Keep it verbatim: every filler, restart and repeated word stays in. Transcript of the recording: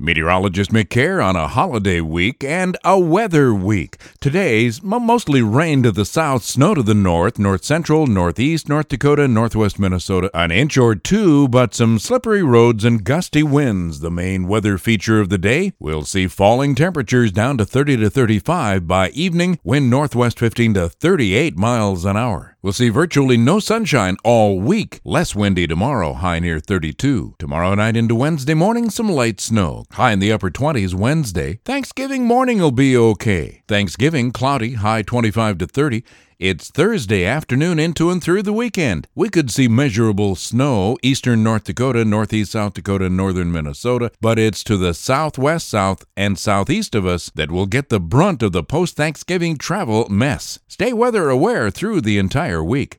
Meteorologist Mick Kerr on a holiday week and a weather week. Today's m- mostly rain to the south, snow to the north, north central, northeast, North Dakota, northwest Minnesota, an inch or two, but some slippery roads and gusty winds. The main weather feature of the day, we'll see falling temperatures down to thirty to thirty-five by evening, wind northwest fifteen to thirty-eight miles an hour. We'll see virtually no sunshine all week. Less windy tomorrow, high near thirty-two. Tomorrow night into Wednesday morning, some light snow. High in the upper twenties Wednesday. Thanksgiving morning will be okay. Thanksgiving, cloudy, high twenty-five to thirty. It's Thursday afternoon into and through the weekend. We could see measurable snow, eastern North Dakota, northeast South Dakota, northern Minnesota, but it's to the southwest, south, and southeast of us that will get the brunt of the post-Thanksgiving travel mess. Stay weather aware through the entire week.